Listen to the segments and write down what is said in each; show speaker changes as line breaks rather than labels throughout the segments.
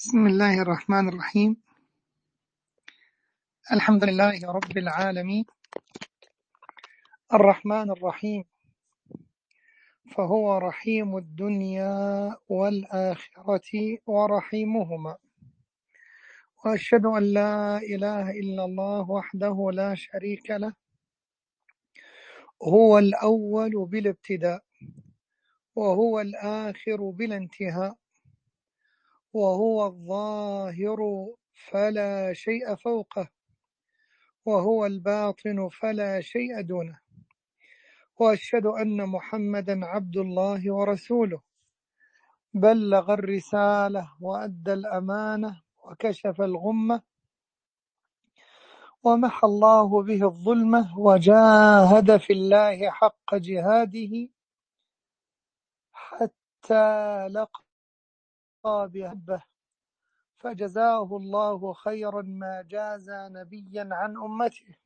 بسم الله الرحمن الرحيم. الحمد لله رب العالمين الرحمن الرحيم، فهو رحيم الدنيا والآخرة ورحيمهما، وأشهد أن لا إله إلا الله وحده لا شريك له، هو الأول بالابتداء وهو الآخر بلا انتهاء، وهو الظاهر فلا شيء فوقه، وهو الباطن فلا شيء دونه، وأشهد أن محمدا عبد الله ورسوله، بلغ الرسالة وأدى الأمانة وكشف الغمة، ومحى الله به الظلمة، وجاهد في الله حق جهاده حتى لقى بربه، فجزاه الله خيرا ما جازى نبيا عن أمته.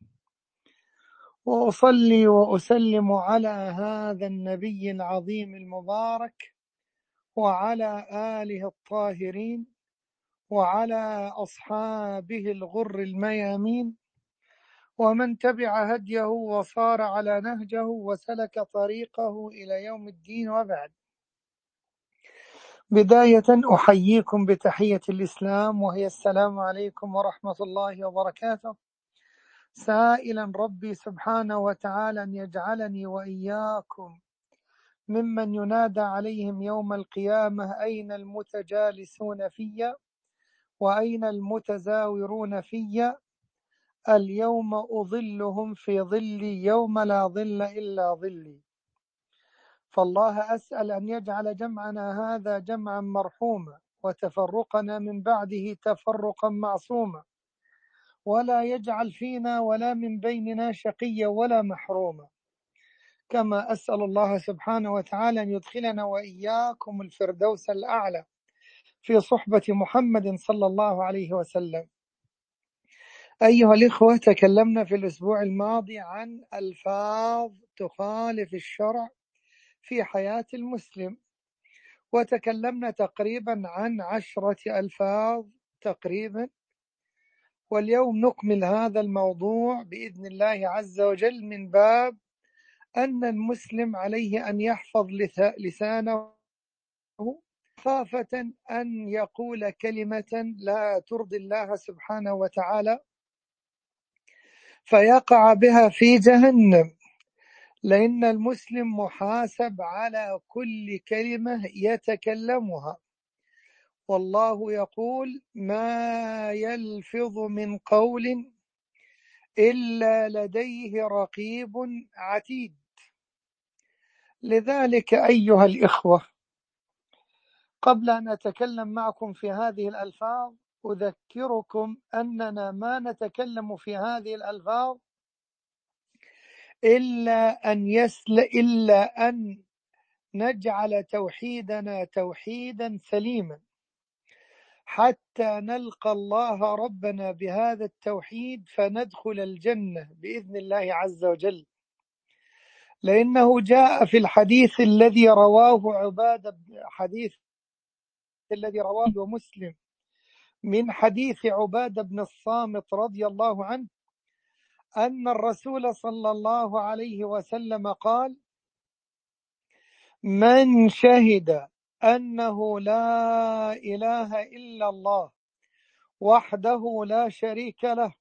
وأصلي وأسلم على هذا النبي العظيم المبارك، وعلى آله الطاهرين، وعلى أصحابه الغر الميامين، ومن تبع هديه وصار على نهجه وسلك طريقه إلى يوم الدين. وبعد، بداية أحييكم بتحية الإسلام، وهي السلام عليكم ورحمة الله وبركاته، سائلا ربي سبحانه وتعالى أن يجعلني وإياكم ممن ينادى عليهم يوم القيامة: أين المتجالسون في؟ وأين المتزاورون في؟ اليوم أظلهم في ظلي يوم لا ظل إلا ظلي. فالله أسأل أن يجعل جمعنا هذا جمعا مرحوما، وتفرقنا من بعده تفرقا معصوما، ولا يجعل فينا ولا من بيننا شقيا ولا محروما. كما أسأل الله سبحانه وتعالى أن يدخلنا وإياكم الفردوس الأعلى في صحبة محمد صلى الله عليه وسلم. أيها الإخوة، تكلمنا في الأسبوع الماضي عن ألفاظ تخالف الشرع في حياة المسلم، وتكلمنا تقريبا عن 10 ألفاظ تقريبا، واليوم نكمل هذا الموضوع بإذن الله عز وجل من باب أن المسلم عليه أن يحفظ لسانه خافة أن يقول كلمة لا ترضي الله سبحانه وتعالى فيقع بها في جهنم، لأن المسلم محاسب على كل كلمة يتكلمها، والله يقول: ما يلفظ من قول إلا لديه رقيب عتيد. لذلك أيها الإخوة، قبل أن أتكلم معكم في هذه الألفاظ أذكركم أننا ما نتكلم في هذه الألفاظ إلا أن نجعل توحيدنا توحيدا سليما، حتى نلقى الله ربنا بهذا التوحيد فندخل الجنة بإذن الله عز وجل. لأنه جاء في الحديث الذي رواه مسلم من حديث عبادة بن الصامت رضي الله عنه أن الرسول صلى الله عليه وسلم قال: من شهد أنه لا إله إلا الله وحده لا شريك له،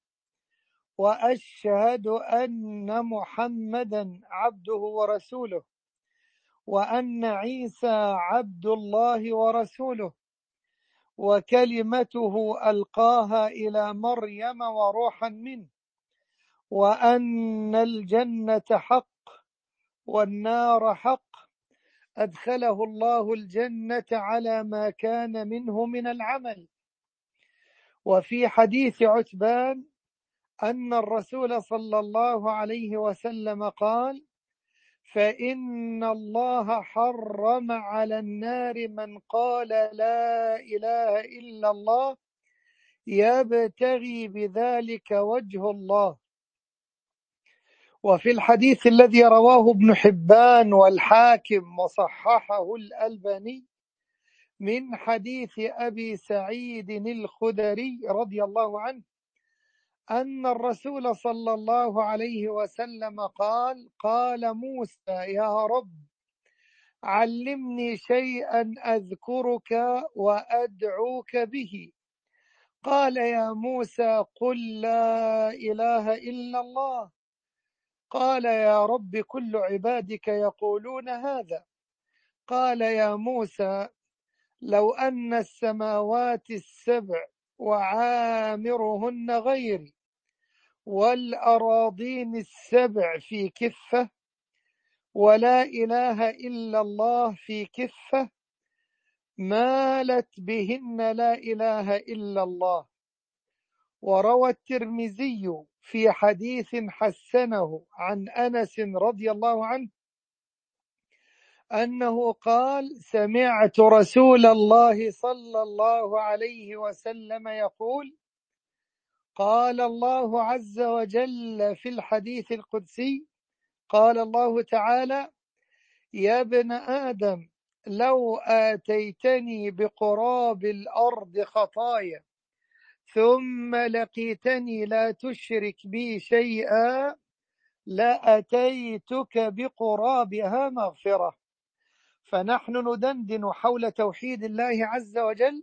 وأشهد أن محمدا عبده ورسوله، وأن عيسى عبد الله ورسوله، وكلمته ألقاها إلى مريم وروحا منه، وأن الجنة حق والنار حق، أدخله الله الجنة على ما كان منه من العمل. وفي حديث عتبان أن الرسول صلى الله عليه وسلم قال: فإن الله حرم على النار من قال لا إله إلا الله يبتغي بذلك وجه الله. وفي الحديث الذي رواه ابن حبان والحاكم وصححه الألباني من حديث أبي سعيد الخدري رضي الله عنه أن الرسول صلى الله عليه وسلم قال: قال موسى: يا رب علمني شيئا أذكرك وأدعوك به. قال: يا موسى قل لا إله إلا الله. قال: يا رب كل عبادك يقولون هذا. قال: يا موسى لو أن السماوات السبع وعامرهن غيري والأراضين السبع في كفة ولا إله إلا الله في كفة مالت بهن لا إله إلا الله. وروى الترمذي في حديث حسنه عن أنس رضي الله عنه أنه قال: سمعت رسول الله صلى الله عليه وسلم يقول: قال الله عز وجل في الحديث القدسي: قال الله تعالى: يا ابن آدم لو آتيتني بقراب الأرض خطايا ثم لقيتني لا تشرك بي شيئا لأتيتك بقرابها مغفرة. فنحن ندندن حول توحيد الله عز وجل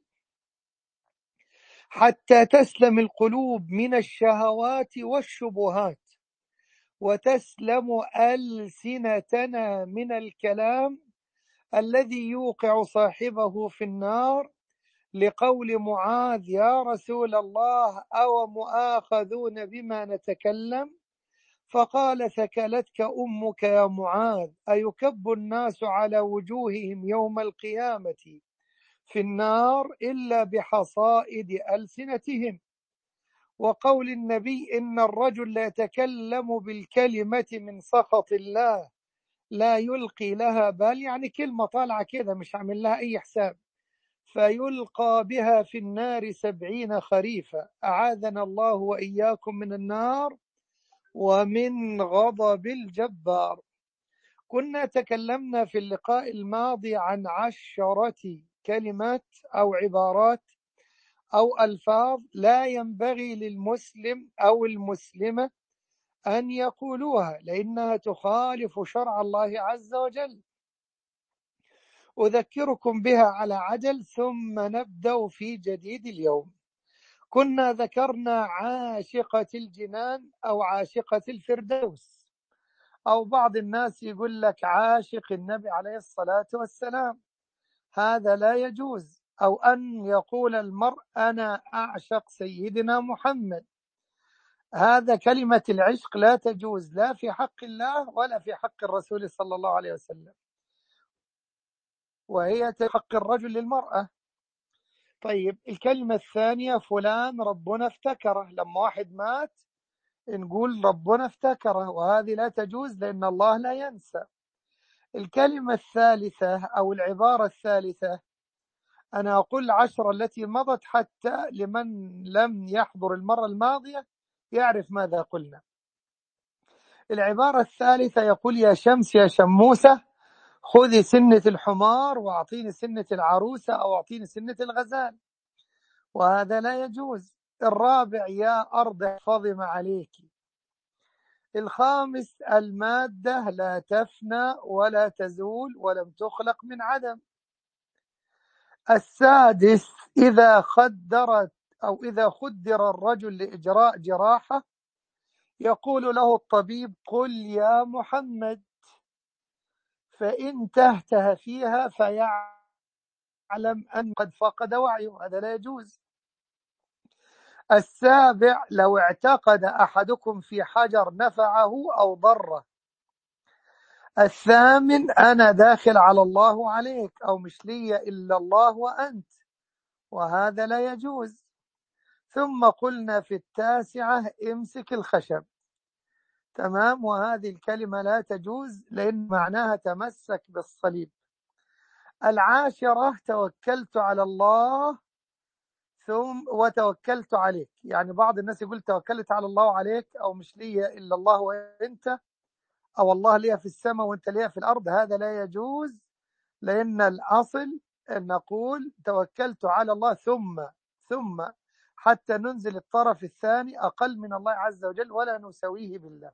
حتى تسلم القلوب من الشهوات والشبهات، وتسلم ألسنتنا من الكلام الذي يوقع صاحبه في النار، لقول معاذ: يا رسول الله أو مؤاخذون بما نتكلم؟ فقال: ثكلتك أمك يا معاذ، أيكب الناس على وجوههم يوم القيامة في النار إلا بحصائد ألسنتهم. وقول النبي: إن الرجل لا يتكلم بالكلمة من سخط الله لا يلقي لها بال، يعني كلمة طالعة كده مش عامل لها أي حساب، فيلقى بها في النار 70 خريفا. أعاذنا الله وإياكم من النار ومن غضب الجبار. كنا تكلمنا في اللقاء الماضي عن 10 كلمات أو عبارات أو ألفاظ لا ينبغي للمسلم أو المسلمة أن يقولوها لأنها تخالف شرع الله عز وجل. أذكركم بها على عجل ثم نبدأ في جديد اليوم. كنا ذكرنا عاشقة الجنان أو عاشقة الفردوس، أو بعض الناس يقول لك عاشق النبي عليه الصلاة والسلام، هذا لا يجوز. أو أن يقول المرء أنا أعشق سيدنا محمد، هذا كلمة العشق لا تجوز لا في حق الله ولا في حق الرسول صلى الله عليه وسلم، وهي حق الرجل للمرأة. طيب، الكلمة الثانية: فلان ربنا افتكره، لما واحد مات نقول ربنا افتكره، وهذه لا تجوز لأن الله لا ينسى. الكلمة الثالثة أو العبارة الثالثة، أنا أقول 10 التي مضت حتى لمن لم يحضر المرة الماضية يعرف ماذا قلنا. العبارة الثالثة يقول: يا شمس يا شموسة خذي سنة الحمار وأعطيني سنة العروسة أو أعطيني سنة الغزال، وهذا لا يجوز. الرابع: يا أرض احفظي ما عليك. الخامس: المادة لا تفنى ولا تزول ولم تخلق من عدم. السادس: إذا خدر الرجل لإجراء جراحة يقول له الطبيب: قل يا محمد، فإن تهته فيها فيعلم أن قد فقد وعيه، هذا لا يجوز. السابع: لو اعتقد أحدكم في حجر نفعه أو ضره. الثامن: أنا داخل على الله عليك، أو مش لي إلا الله وأنت، وهذا لا يجوز. ثم قلنا في التاسعة: امسك الخشب. تمام، وهذه الكلمة لا تجوز لأن معناها تمسك بالصليب. العاشرة: توكلت على الله وتوكلت عليك. يعني بعض الناس يقول توكلت على الله وعليك، أو مش لي إلا الله وأنت، أو الله لي في السماء وأنت لي في الأرض، هذا لا يجوز لأن الأصل نقول توكلت على الله ثم حتى ننزل الطرف الثاني أقل من الله عز وجل ولا نسويه بالله.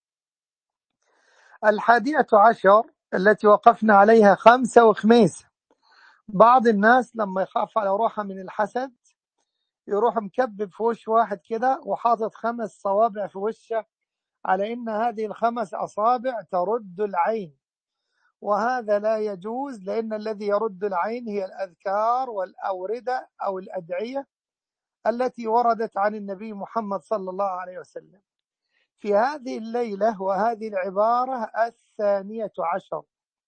11 التي وقفنا عليها 5 وخميس. بعض الناس لما يخاف على روحه من الحسد يروح مكبب في وش واحد كده وحاطط 5 صوابع في وشه على إن هذه ال5 أصابع ترد العين، وهذا لا يجوز، لأن الذي يرد العين هي الأذكار والأوردة أو الأدعية التي وردت عن النبي محمد صلى الله عليه وسلم. في هذه الليلة وهذه العبارة 12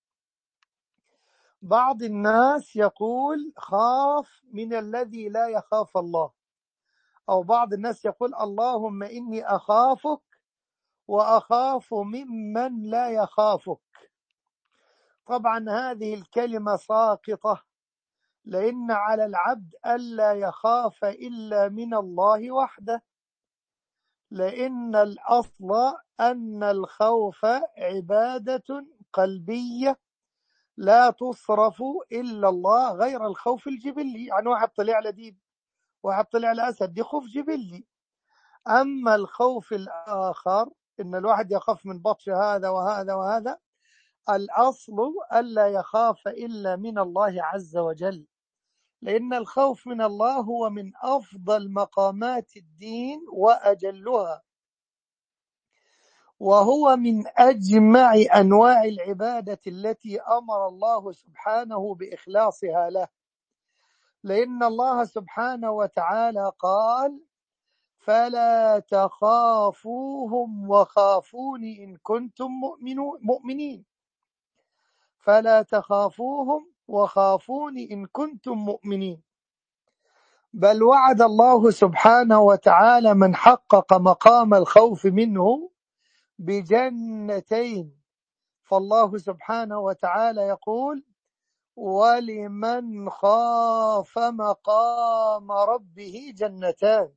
بعض الناس يقول خاف من الذي لا يخاف الله، أو بعض الناس يقول اللهم إني أخافك وأخاف ممن لا يخافك. طبعا هذه الكلمة ساقطة، لأن على العبد ألا يخاف إلا من الله وحده، لأن الأصل أن الخوف عبادة قلبية لا تصرف إلا الله، غير الخوف الجبلي. يعني واحد طلع على ديب، واحد طلع على أسد، دي خوف جبلي. أما الخوف الآخر إن الواحد يخاف من بطش هذا وهذا وهذا، الأصل ألا يخاف إلا من الله عز وجل، لأن الخوف من الله هو من أفضل مقامات الدين وأجلها، وهو من أجمع أنواع العبادة التي أمر الله سبحانه بإخلاصها له، لأن الله سبحانه وتعالى قال فلا تخافوهم وخافوني إن كنتم مؤمنين، فلا تخافوهم وخافوني إن كنتم مؤمنين. بل وعد الله سبحانه وتعالى من حقق مقام الخوف منه بجنتين، فالله سبحانه وتعالى يقول ولمن خاف مقام ربه جنتان.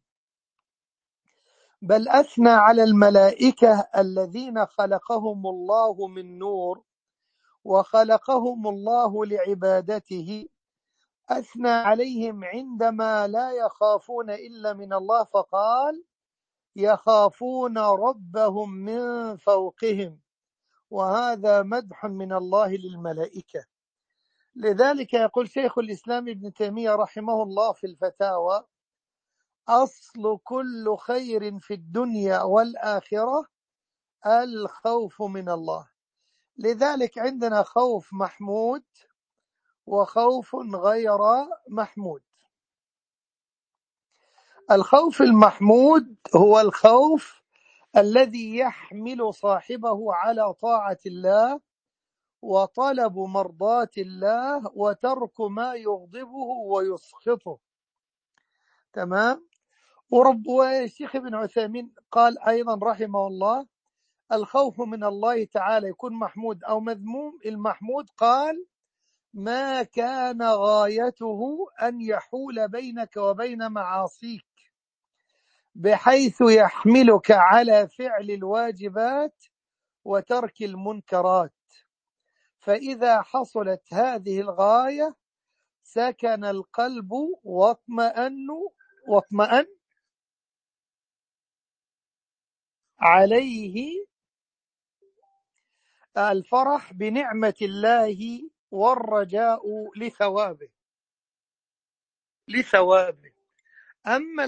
بل أثنى على الملائكة الذين خلقهم الله من نور وخلقهم الله لعبادته، أثنى عليهم عندما لا يخافون إلا من الله، فقال يخافون ربهم من فوقهم، وهذا مدح من الله للملائكة. لذلك يقول شيخ الإسلام ابن تيمية رحمه الله في الفتاوى أصل كل خير في الدنيا والآخرة الخوف من الله. لذلك عندنا خوف محمود وخوف غير محمود. الخوف المحمود هو الخوف الذي يحمل صاحبه على طاعة الله وطلب مرضاة الله وترك ما يغضبه ويسخطه. تمام. والشيخ ابن عثيمين قال أيضا رحمه الله الخوف من الله تعالى يكون محمود أو مذموم. المحمود قال ما كان غايته أن يحول بينك وبين معاصيك بحيث يحملك على فعل الواجبات وترك المنكرات، فإذا حصلت هذه الغاية سكن القلب واطمأن عليه الفرح بنعمة الله والرجاء لثوابه. أما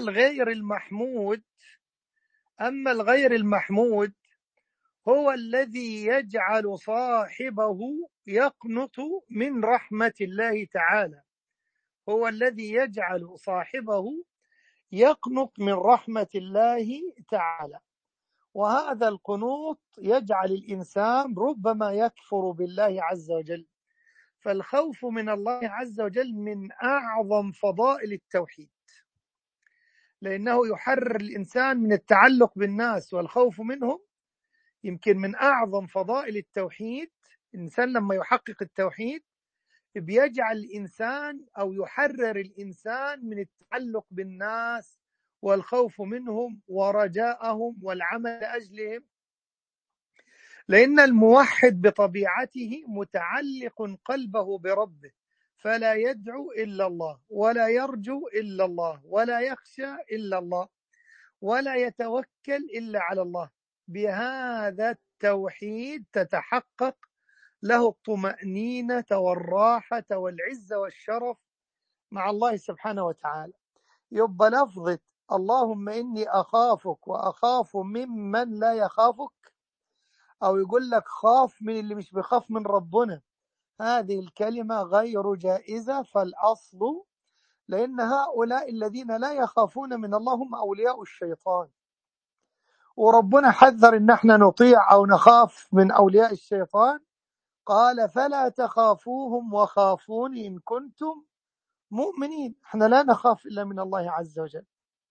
الغير المحمود هو الذي يجعل صاحبه يقنط من رحمة الله تعالى، هو الذي يجعل صاحبه يقنط من رحمة الله تعالى. وهذا القنوط يجعل الإنسان ربما يكفر بالله عز وجل. فالخوف من الله عز وجل من أعظم فضائل التوحيد، لأنه يحرر الإنسان من التعلق بالناس والخوف منهم. يمكن من أعظم فضائل التوحيد، الإنسان لما يحقق التوحيد بيجعل الإنسان أو يحرر الإنسان من التعلق بالناس والخوف منهم ورجاءهم والعمل لأجلهم، لأن الموحد بطبيعته متعلق قلبه بربه، فلا يدعو إلا الله، ولا يرجو إلا الله، ولا يخشى إلا الله، ولا يتوكل إلا على الله. بهذا التوحيد تتحقق له الطمأنينة والراحة والعزة والشرف مع الله سبحانه وتعالى. يبقى لفظة اللهم إني أخافك وأخاف ممن لا يخافك، أو يقول لك خاف من اللي مش بيخاف من ربنا، هذه الكلمة غير جائزة. فالأصل لأن هؤلاء الذين لا يخافون من الله هم أولياء الشيطان، وربنا حذر إن احنا نطيع أو نخاف من أولياء الشيطان، قال فلا تخافوهم وخافون إن كنتم مؤمنين. احنا لا نخاف إلا من الله عز وجل.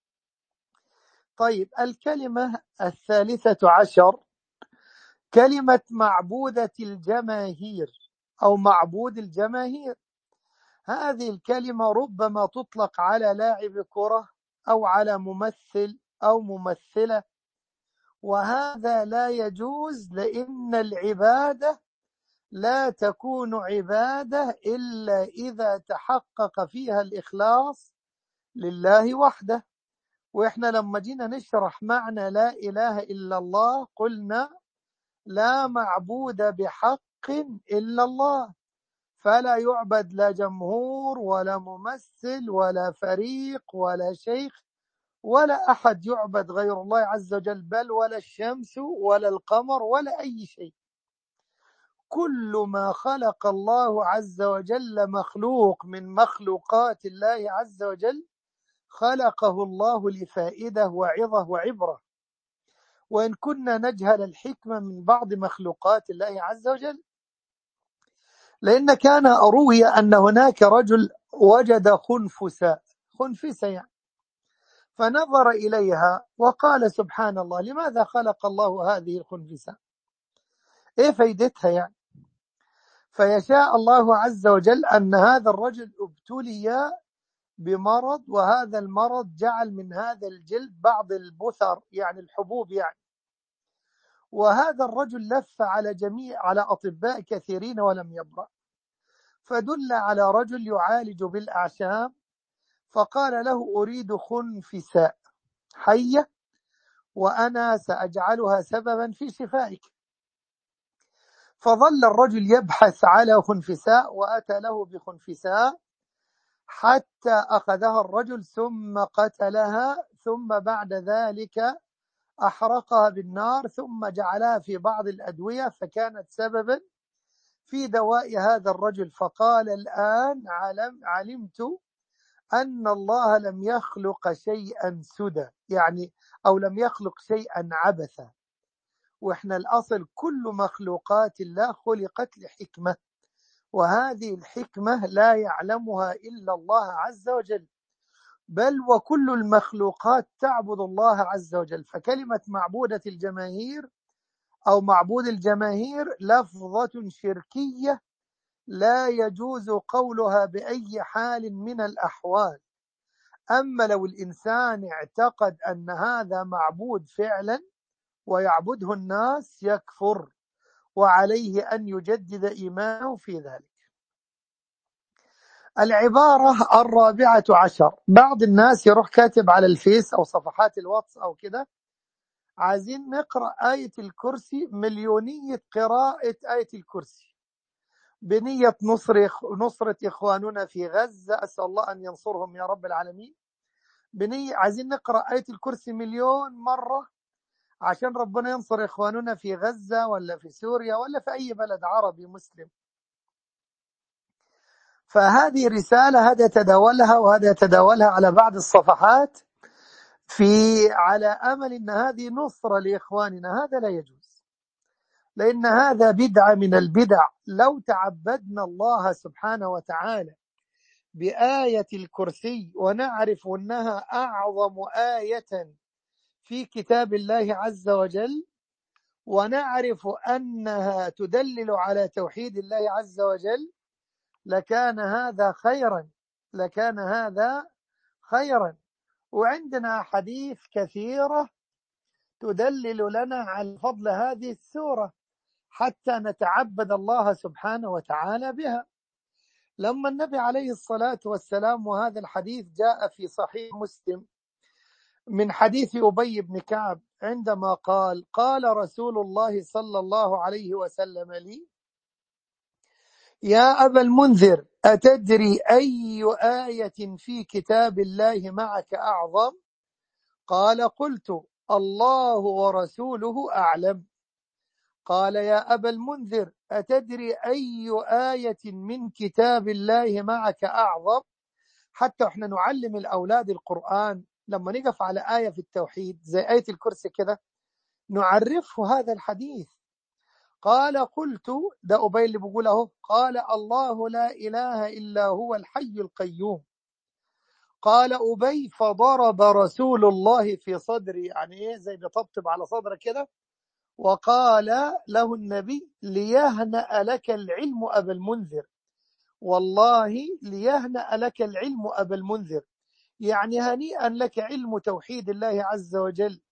طيب، الكلمة الثالثة عشر كلمة معبودة الجماهير أو معبود الجماهير. هذه الكلمة ربما تطلق على لاعب كرة أو على ممثل أو ممثلة، وهذا لا يجوز، لأن العبادة لا تكون عبادة إلا إذا تحقق فيها الإخلاص لله وحده. وإحنا لما جينا نشرح معنى لا إله إلا الله قلنا لا معبود بحق إلا الله، فلا يعبد لا جمهور ولا ممثل ولا فريق ولا شيخ ولا أحد يعبد غير الله عز وجل، بل ولا الشمس ولا القمر ولا أي شيء. كل ما خلق الله عز وجل مخلوق من مخلوقات الله عز وجل خلقه الله لفائدة وعظة وعبرة، وإن كنا نجهل الحكمة من بعض مخلوقات الله عز وجل. لأن كان روي أن هناك رجل وجد خنفسة يعني، فنظر إليها وقال سبحان الله، لماذا خلق الله هذه الخنفسة؟ إيه فايدتها يعني؟ فيشاء الله عز وجل أن هذا الرجل ابتلي بمرض، وهذا المرض جعل من هذا الجلد بعض البثر يعني الحبوب يعني. وهذا الرجل لف على أطباء كثيرين ولم يبرأ، فدل على رجل يعالج بالأعشاب، فقال له أريد خنفساء حية وأنا سأجعلها سببا في شفائك. فظل الرجل يبحث على خنفساء وأتى له بخنفساء حتى أخذها الرجل ثم قتلها، ثم بعد ذلك أحرقها بالنار، ثم جعلها في بعض الأدوية فكانت سببا في دواء هذا الرجل. فقال الآن علمت أن الله لم يخلق شيئا سدى يعني، أو لم يخلق شيئا عبثا. وإحنا الأصل كل مخلوقات الله خلقت لحكمة، وهذه الحكمة لا يعلمها إلا الله عز وجل، بل وكل المخلوقات تعبد الله عز وجل. فكلمة معبودة الجماهير أو معبود الجماهير لفظة شركية لا يجوز قولها بأي حال من الأحوال. أما لو الإنسان اعتقد أن هذا معبود فعلا ويعبده الناس يكفر، وعليه أن يجدد إيمانه في ذلك. العبارة الرابعة عشر، بعض الناس يروح كاتب على الفيس أو صفحات الواتس أو كده عايزين نقرأ آية الكرسي، مليونية قراءة آية الكرسي بنية نصرة إخواننا في غزة، أسأل الله أن ينصرهم يا رب العالمين. بنية عايزين نقرأ آية الكرسي مليون مرة عشان ربنا ينصر إخواننا في غزة ولا في سوريا ولا في أي بلد عربي مسلم. فهذه رسالة هذا يتداولها وهذا يتداولها على بعض الصفحات على أمل أن هذه نصرة لإخواننا. هذا لا يجوز، لأن هذا بدعة من البدع. لو تعبدنا الله سبحانه وتعالى بآية الكرسي ونعرف أنها أعظم آية في كتاب الله عز وجل، ونعرف أنها تدلل على توحيد الله عز وجل، لكان هذا خيرا. وعندنا حديث كثيرة تدلل لنا على فضل هذه السورة حتى نتعبد الله سبحانه وتعالى بها. لما النبي عليه الصلاة والسلام، وهذا الحديث جاء في صحيح مسلم من حديث أبي بن كعب عندما قال رسول الله صلى الله عليه وسلم لي: يا أبا المنذر، أتدري أي آية في كتاب الله معك أعظم؟ قال: قلت: الله ورسوله أعلم. قال: يا أبا المنذر، أتدري أي آية من كتاب الله معك أعظم؟ حتى احنا نعلم الأولاد القرآن لما نقف على آية في التوحيد زي آية الكرسي كده نعرفه هذا الحديث. قال: قلت، ده أبي اللي بيقوله، قال: الله لا إله إلا هو الحي القيوم. قال أبي: فضرب رسول الله في صدري، يعني إيه، زي بيطبطب على صدره كده، وقال له النبي: ليهنأ لك العلم أبا المنذر، والله ليهنأ لك العلم أبا المنذر، يعني هنيئا لك علم توحيد الله عز وجل.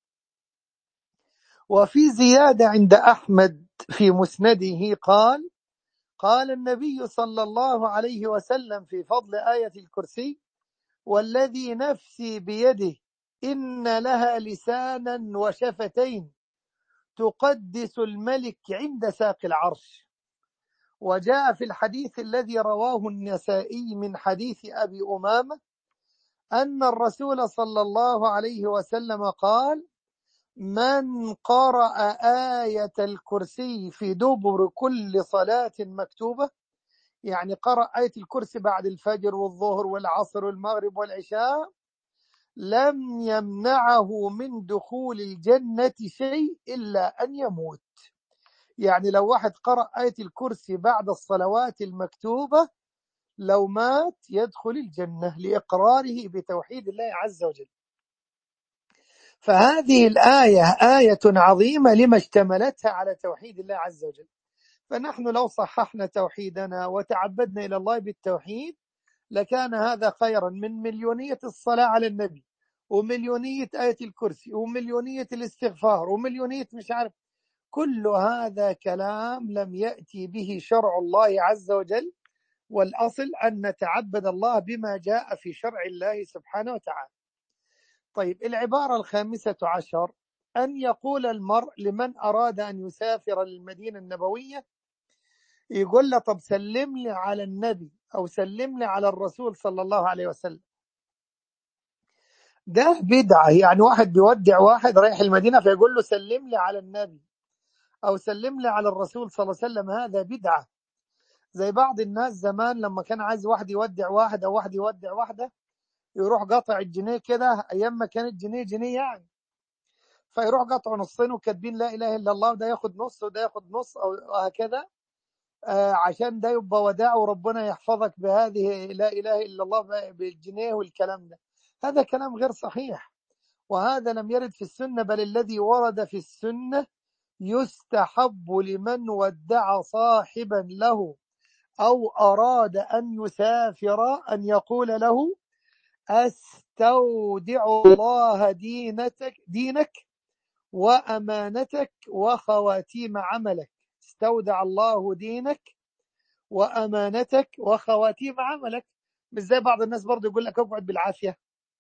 وفي زيادة عند أحمد في مسنده قال النبي صلى الله عليه وسلم في فضل آية الكرسي: والذي نفسي بيده إن لها لسانا وشفتين تقدس الملك عند ساق العرش. وجاء في الحديث الذي رواه النسائي من حديث أبي أمامة أن الرسول صلى الله عليه وسلم قال: من قرأ آية الكرسي في دبر كل صلاة مكتوبة، يعني قرأ آية الكرسي بعد الفجر والظهر والعصر والمغرب والعشاء، لم يمنعه من دخول الجنة شيء إلا أن يموت. يعني لو واحد قرأ آية الكرسي بعد الصلوات المكتوبة لو مات يدخل الجنة لإقراره بتوحيد الله عز وجل. فهذه الآية آية عظيمة لما اشتملتها على توحيد الله عز وجل. فنحن لو صححنا توحيدنا وتعبدنا إلى الله بالتوحيد لكان هذا خيرا من مليونية الصلاة على النبي، ومليونية آية الكرسي، ومليونية الاستغفار، ومليونية مش عارف. كل هذا كلام لم يأتي به شرع الله عز وجل، والأصل أن نتعبد الله بما جاء في شرع الله سبحانه وتعالى. طيب، العبارة الخامسة عشر: أن يقول المرء لمن أراد أن يسافر للمدينة النبوية، يقول له: طب سلم لي على النبي أو سلم لي على الرسول صلى الله عليه وسلم. ده بدعة، يعني واحد بيودع واحد رايح المدينة فيقول له: سلم لي على النبي أو سلم لي على الرسول صلى الله عليه وسلم. هذا بدعة. زي بعض الناس زمان لما كان عايز واحد يودع واحد أو واحد يودع واحدة، يروح قطع الجنيه كده، أيام ما كانت جنيه يعني، فيروح قطعه نصين وكاتبين لا إله إلا الله، وده ياخد نص وده ياخد نص أو هكذا، عشان ده يبقى وداع وربنا يحفظك بهذه لا إله إلا الله بالجنيه والكلام ده. هذا كلام غير صحيح، وهذا لم يرد في السنة، بل الذي ورد في السنة: يستحب لمن ودع صاحبا له أو أراد أن يسافر أن يقول له: أستودع الله دينك وأمانتك وخواتيم عملك. استودع الله دينك وأمانتك وخواتيم عملك. مش زي بعض الناس برضو يقول لك اقعد بالعافية.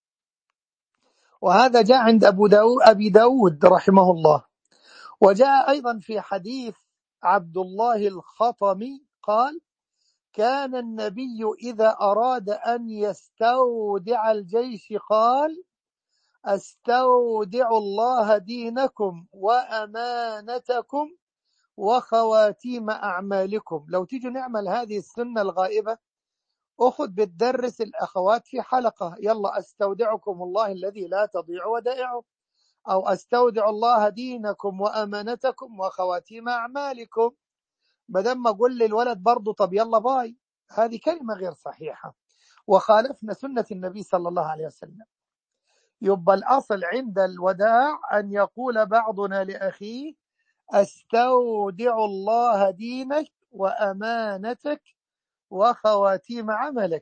وهذا جاء عند أبي داود رحمه الله. وجاء أيضا في حديث عبد الله الخطمي قال: كان النبي إذا أراد أن يستودع الجيش قال: أستودع الله دينكم وأمانتكم وخواتيم أعمالكم. لو تيجي نعمل هذه السنة الغائبة، أخذ بتدرس الأخوات في حلقة: يلا أستودعكم الله الذي لا تضيع ودائعه، أو أستودع الله دينكم وأمانتكم وخواتيم أعمالكم. بدل ما أقول للولد برضو طب يلا باي، هذه كلمة غير صحيحة وخالفنا سنة النبي صلى الله عليه وسلم. يبقى الأصل عند الوداع أن يقول بعضنا لأخيه: أستودع الله دينك وأمانتك وخواتيم عملك.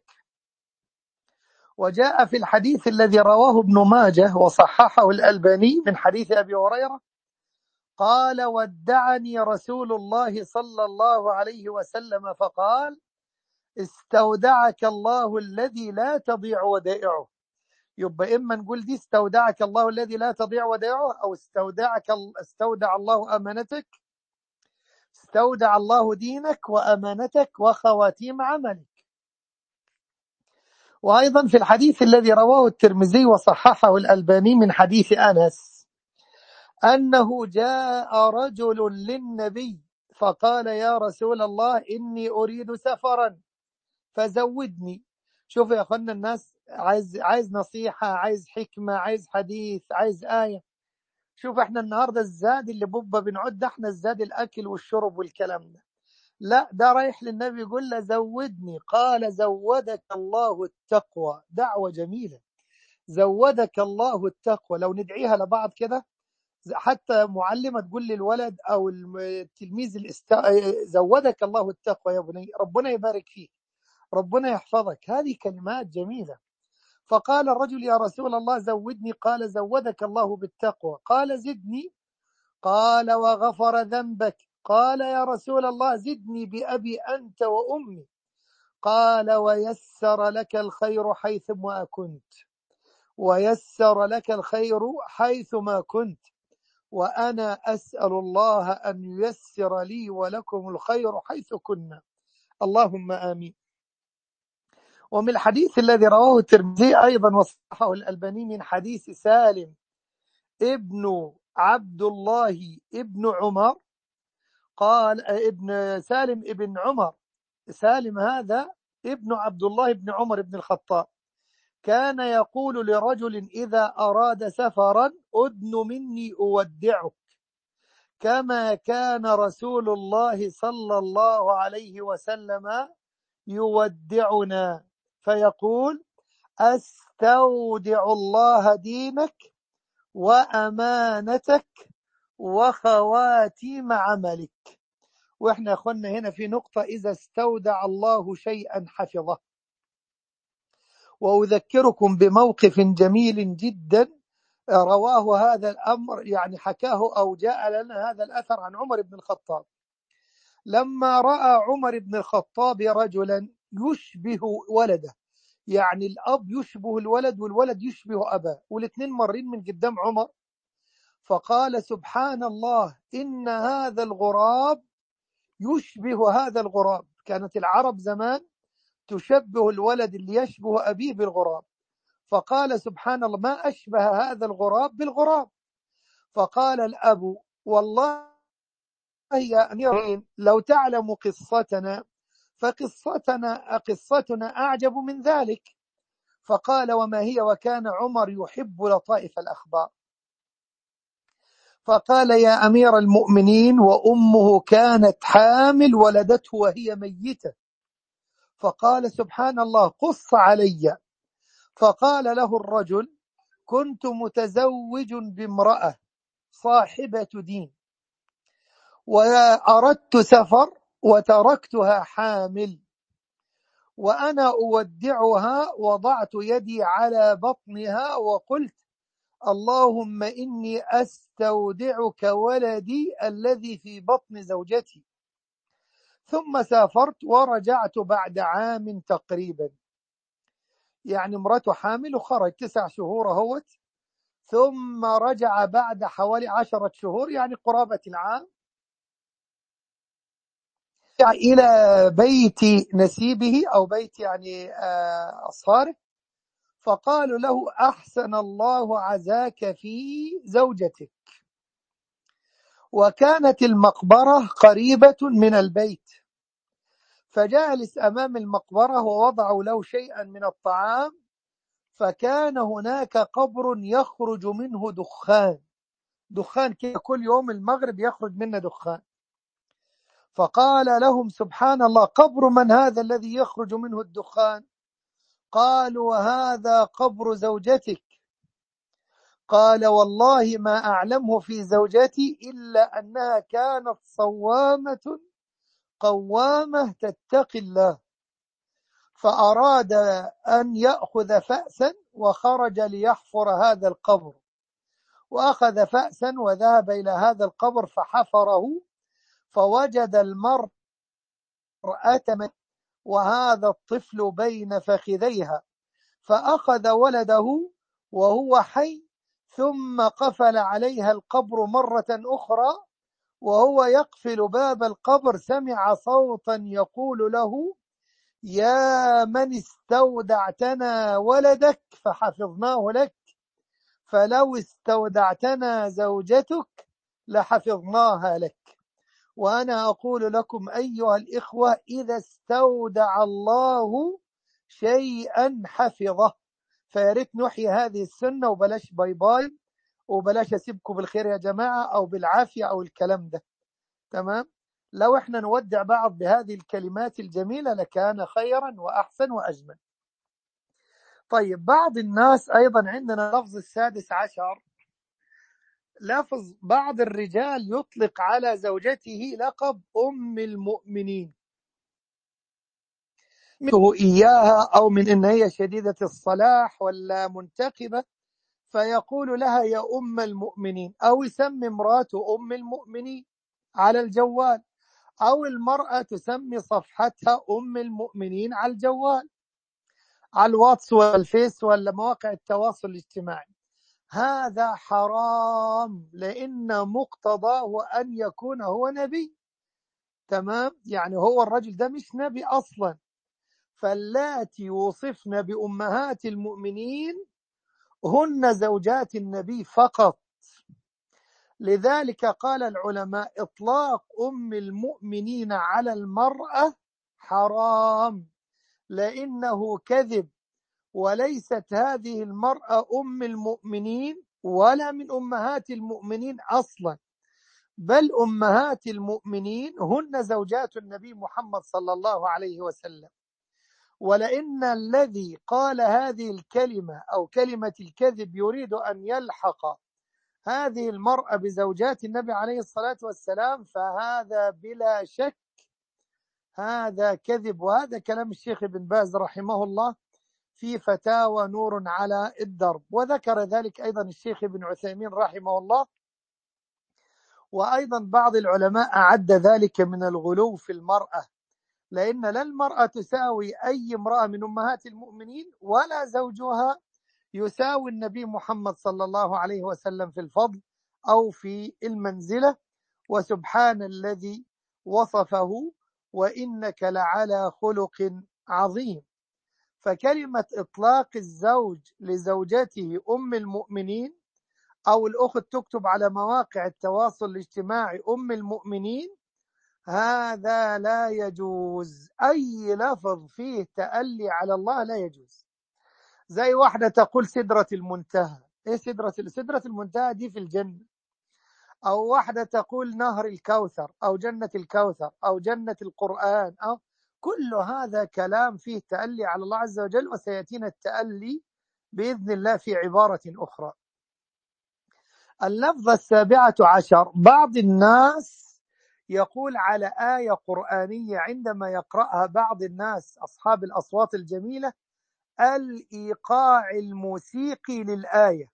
وجاء في الحديث الذي رواه ابن ماجه وصححه الألباني من حديث أبي هريرة قال: ودعني رسول الله صلى الله عليه وسلم فقال: استودعك الله الذي لا تضيع ودائعه. يبقى إما نقول دي استودعك الله الذي لا تضيع ودائعه، أو استودع الله أمانتك، استودع الله دينك وأمانتك وخواتيم عملك. وأيضا في الحديث الذي رواه الترمذي وصححه الألباني من حديث أنس أنه جاء رجل للنبي فقال: يا رسول الله إني أريد سفرا فزودني. شوف يا أخوانا، الناس عايز نصيحة، عايز حكمة، عايز حديث، عايز آية. شوف احنا النهاردة الزاد اللي بوبا بنعد احنا الزاد الأكل والشرب والكلام ده. لا، ده رايح للنبي يقول له زودني. قال: زودك الله التقوى. دعوة جميلة، زودك الله التقوى. لو ندعيها لبعض كده، حتى معلمة تقول للولد أو التلميذ زودك الله التقوى يا بني، ربنا يبارك فيك، ربنا يحفظك. هذه كلمات جميلة. فقال الرجل: يا رسول الله زودني. قال: زودك الله بالتقوى. قال: زدني. قال: وغفر ذنبك. قال: يا رسول الله زدني بأبي أنت وأمي. قال: ويسر لك الخير حيثما كنت، ويسر لك الخير حيثما كنت، وأنا أسأل الله أن ييسر لي ولكم الخير حيث كنا، اللهم آمين. ومن الحديث الذي رواه الترمذي أيضا وصححه الألباني من حديث سالم ابن عبد الله ابن عمر، قال ابن سالم ابن عمر، سالم هذا ابن عبد الله ابن عمر بن الخطاب، كان يقول لرجل إذا أراد سفرا: أدن مني أودعك، كما كان رسول الله صلى الله عليه وسلم يودعنا فيقول: أستودع الله دينك وأمانتك وخواتيم عملك. وإحنا أخونا هنا في نقطة: إذا استودع الله شيئا حفظه. وأذكركم بموقف جميل جدا رواه هذا الأمر، يعني حكاه أو جاء لنا هذا الأثر عن عمر بن الخطاب. لما رأى عمر بن الخطاب رجلا يشبه ولده، يعني الأب يشبه الولد والولد يشبه أباه، والاثنين مرين من قدام عمر، فقال: سبحان الله، إن هذا الغراب يشبه هذا الغراب. كانت العرب زمان تشبه الولد اللي يشبه أبيه بالغراب، فقال: سبحان الله، ما أشبه هذا الغراب بالغراب. فقال الأب: والله يا أمير، لو تعلم قصتنا فقصتنا أعجب من ذلك. فقال: وما هي؟ وكان عمر يحب لطائف الأخبار. فقال: يا أمير المؤمنين، وأمه كانت حامل ولدته وهي ميتة. فقال: سبحان الله، قص علي. فقال له الرجل: كنت متزوج بامرأة صاحبة دين، وأردت سفر وتركتها حامل، وأنا أودعها وضعت يدي على بطنها وقلت: اللهم إني أستودعك ولدي الذي في بطن زوجتي. ثم سافرت ورجعت بعد عام تقريبا، يعني امرأته حامل وخرج 9 شهور اهوت، ثم رجع بعد حوالي 10 شهور، يعني قرابة العام، إلى بيت نسيبه أو بيت يعني أصهاره، فقالوا له: أحسن الله عزاك في زوجتك. وكانت المقبرة قريبة من البيت، فجالس أمام المقبرة ووضعوا له شيئا من الطعام، فكان هناك قبر يخرج منه دخان كده، كل يوم المغرب يخرج منه دخان. فقال لهم: سبحان الله، قبر من هذا الذي يخرج منه الدخان؟ قالوا: وهذا قبر زوجتك. قال: والله ما أعلمه في زوجتي إلا أنها كانت صوامة قوامة تتقي الله. فأراد أن يأخذ فأسا وخرج ليحفر هذا القبر، وأخذ فأسا وذهب إلى هذا القبر فحفره، فوجد المرأة وهذا الطفل بين فخذيها، فأخذ ولده وهو حي، ثم قفل عليها القبر مرة أخرى، وهو يقفل باب القبر سمع صوتا يقول له: يا من استودعتنا ولدك فحفظناه لك، فلو استودعتنا زوجتك لحفظناها لك. وأنا أقول لكم أيها الإخوة: إذا استودع الله شيئا حفظه. فياريت نحيي هذه السنة، وبلاش باي باي، وبلاش أسيبكم بالخير يا جماعة أو بالعافية أو الكلام ده. تمام؟ لو احنا نودع بعض بهذه الكلمات الجميلة لكان خيرا وأحسن وأجمل. طيب، بعض الناس أيضا عندنا لفظ السادس عشر، لفظ بعض الرجال يطلق على زوجته لقب أم المؤمنين، منه إياها أو من إن هي شديدة الصلاح ولا منتقبة، فيقول لها يا أم المؤمنين، أو يسمي امراته أم المؤمنين على الجوال، أو المرأة تسمي صفحتها أم المؤمنين على الجوال، على الواتس والفيس ولا مواقع التواصل الاجتماعي. هذا حرام، لأن مقتضاه أن يكون هو نبي. تمام؟ يعني هو الرجل ده مش نبي أصلا. فاللاتي يوصفن بأمهات المؤمنين هن زوجات النبي فقط. لذلك قال العلماء: إطلاق أم المؤمنين على المرأة حرام، لأنه كذب، وليست هذه المرأة أم المؤمنين ولا من أمهات المؤمنين أصلا، بل أمهات المؤمنين هن زوجات النبي محمد صلى الله عليه وسلم. ولأن الذي قال هذه الكلمة أو كلمة الكذب يريد أن يلحق هذه المرأة بزوجات النبي عليه الصلاة والسلام، فهذا بلا شك هذا كذب. وهذا كلام الشيخ ابن باز رحمه الله في فتاوى نور على الدرب، وذكر ذلك أيضا الشيخ ابن عثيمين رحمه الله. وأيضا بعض العلماء أعد ذلك من الغلو في المرأة، لأن لا المرأة تساوي أي امرأة من أمهات المؤمنين، ولا زوجها يساوي النبي محمد صلى الله عليه وسلم في الفضل أو في المنزلة. وسبحان الذي وصفه: وإنك لعلى خلق عظيم. فكلمة إطلاق الزوج لزوجته أم المؤمنين، أو الأخت تكتب على مواقع التواصل الاجتماعي أم المؤمنين، هذا لا يجوز. أي لفظ فيه تألي على الله لا يجوز. زي واحدة تقول سدرة المنتهى. إيه سدرة المنتهى دي في الجنة. أو واحدة تقول نهر الكوثر أو جنة الكوثر أو جنة القرآن، أو كل هذا كلام فيه تألي على الله عز وجل، وسيأتينا التألي بإذن الله في عبارة أخرى. اللفظة السابعة عشر، بعض الناس يقول على آية قرآنية عندما يقرأها بعض الناس أصحاب الأصوات الجميلة: الإيقاع الموسيقي للآية.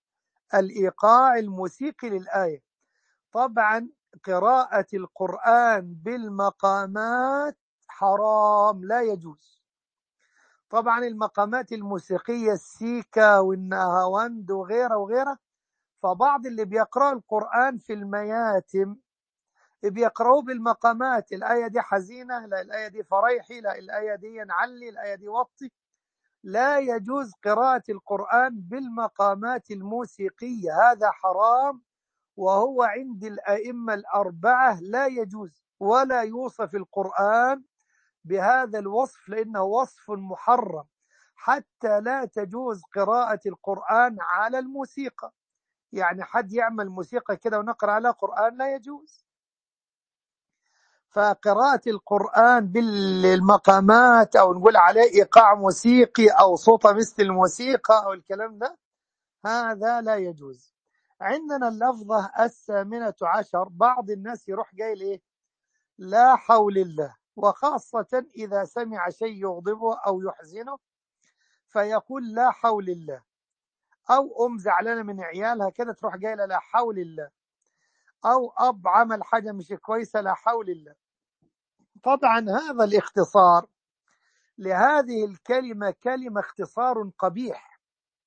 الإيقاع الموسيقي للآية. طبعا قراءة القرآن بالمقامات حرام، لا يجوز. طبعا المقامات الموسيقية السيكا والنهاوند وغيره وغيره، فبعض اللي بيقرأ القرآن في المياتم بيقرأوا بالمقامات. الآية دي حزينة، لا الآية دي فريحي، لا الآية دي نعلي، الآية دي وطي. لا يجوز قراءة القرآن بالمقامات الموسيقية، هذا حرام، وهو عند الأئمة الأربعة لا يجوز، ولا يوصف القرآن بهذا الوصف لأنه وصف محرم، حتى لا تجوز قراءة القرآن على الموسيقى. يعني حد يعمل موسيقى كده ونقرأ على قرآن لا يجوز. فقراءة القرآن بالمقامات أو نقول عليه إيقاع موسيقي أو صوت مثل الموسيقى أو الكلام ده، هذا لا يجوز. عندنا اللفظة الثامنة عشر، بعض الناس يروح قايل إيه؟ لا حول الله، وخاصة إذا سمع شيء يغضبه أو يحزنه فيقول لا حول الله، أو أم زعلانة من عيالها كده تروح قايلة لا حول الله، أو أب عمل حاجة مش كويسة لا حول الله. طبعا هذا الاختصار لهذه الكلمة كلمة اختصار قبيح،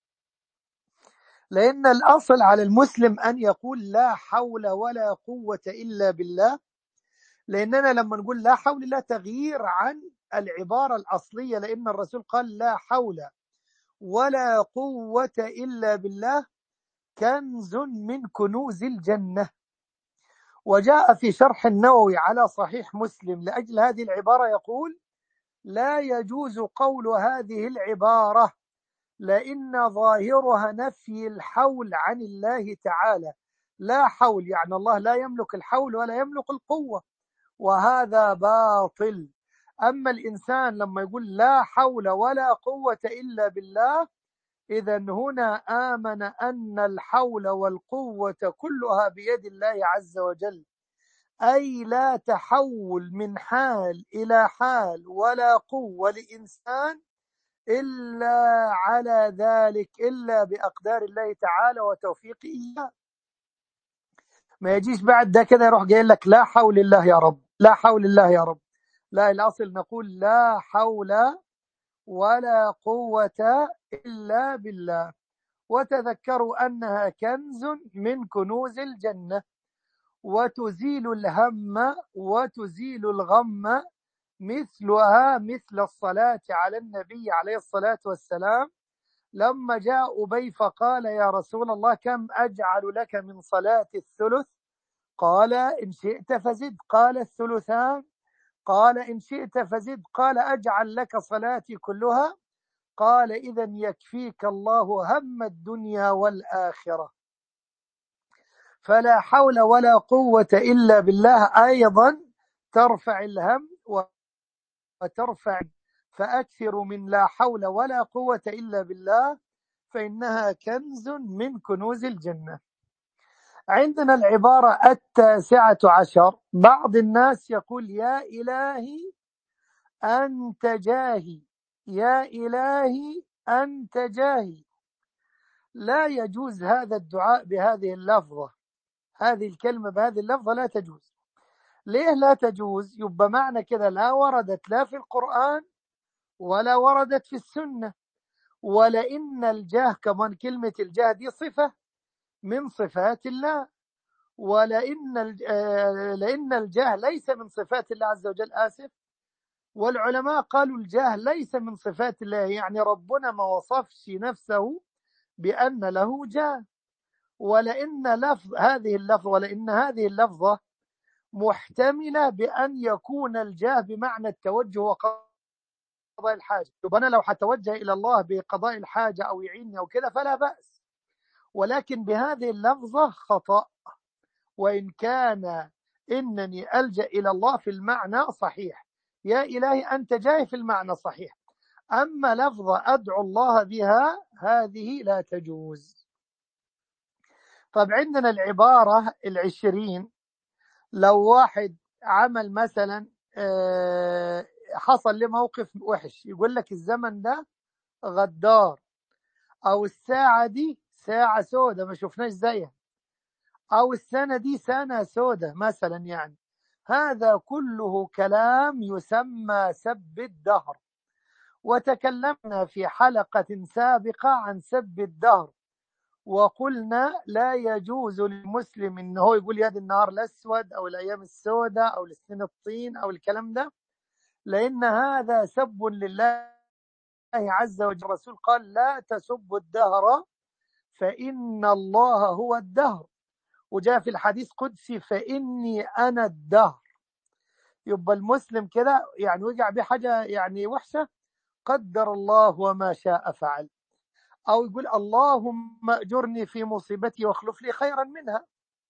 لأن الأصل على المسلم أن يقول لا حول ولا قوة إلا بالله، لأننا لما نقول لا حول لا تغيير عن العبارة الأصلية، لأن الرسول قال لا حول ولا قوة إلا بالله كنز من كنوز الجنة. وجاء في شرح النووي على صحيح مسلم لأجل هذه العبارة يقول: لا يجوز قول هذه العبارة لأن ظاهرها نفي الحول عن الله تعالى. لا حول يعني الله لا يملك الحول ولا يملك القوة، وهذا باطل. أما الإنسان لما يقول لا حول ولا قوة إلا بالله، إذا هنا آمن أن الحول والقوة كلها بيد الله عز وجل، أي لا تحول من حال إلى حال ولا قوة لإنسان إلا على ذلك، إلا بأقدار الله تعالى وتوفيقه إياه. ما يجيش بعد ده كده يروح جاي لك لا حول الله يا رب، لا حول الله يا رب. لا، الأصل نقول لا حول ولا قوة إلا بالله. وتذكروا أنها كنز من كنوز الجنة، وتزيل الهم وتزيل الغم، مثلها مثل الصلاة على النبي عليه الصلاة والسلام. لما جاء أبي فقال: يا رسول الله كم أجعل لك من صلاة الثلث؟ قال: إن شئت فزد. قال: الثلثان؟ قال: إن شئت فزد. قال: أجعل لك صلاتي كلها؟ قال: إذا يكفيك الله هم الدنيا والآخرة. فلا حول ولا قوة إلا بالله أيضا ترفع الهم وترفع، فأكثر من لا حول ولا قوة إلا بالله، فإنها كنز من كنوز الجنة. عندنا العبارة 19. بعض الناس يقول: يا إلهي أنت جاهي، يا إلهي أنت جاهي. لا يجوز هذا الدعاء بهذه اللفظة، هذه الكلمة بهذه اللفظة لا تجوز. ليه لا تجوز؟ يبقى معنى كده لا وردت لا في القرآن ولا وردت في السنة. ولأن الجاه كمان، كلمة الجاه دي صفة من صفات الله، لأن الجاه ليس من صفات الله عز وجل. آسف. والعلماء قالوا الجاه ليس من صفات الله، يعني ربنا ما وصفش نفسه بأن له جاه. ولأن هذه اللفظة محتملة بأن يكون الجاه بمعنى التوجه وقضاء الحاجة. يبقى أنا لو هتوجه إلى الله بقضاء الحاجة أو يعيني أو كده فلا بأس، ولكن بهذه اللفظة خطأ. وإن كان إنني ألجأ إلى الله في المعنى صحيح، يا إلهي أنت جاي في المعنى صحيح. أما لفظة أدعو الله بها هذه لا تجوز. طب عندنا العبارة 20. لو واحد عمل مثلا حصل له موقف وحش، يقول لك الزمن ده غدار، أو الساعة دي ساعة سودة ما شفناش زيها، أو السنة دي سنة سودة مثلا. يعني هذا كله كلام يسمى سب الدهر. وتكلمنا في حلقة سابقة عن سب الدهر، وقلنا لا يجوز للمسلم إن هو يقول يد النهار الأسود أو الأيام السوداء أو السنين الطين أو الكلام ده، لأن هذا سب لله عز وجل. الرسول قال: لا تسبوا الدهر فإن الله هو الدهر. وجاء في الحديث قدسي: فإني أنا الدهر. يبقى المسلم كده يعني وقع بحاجة يعني وحشة، قدر الله وما شاء فعل. أو يقول: اللهم أجرني في مصيبتي واخلف لي خيرا منها.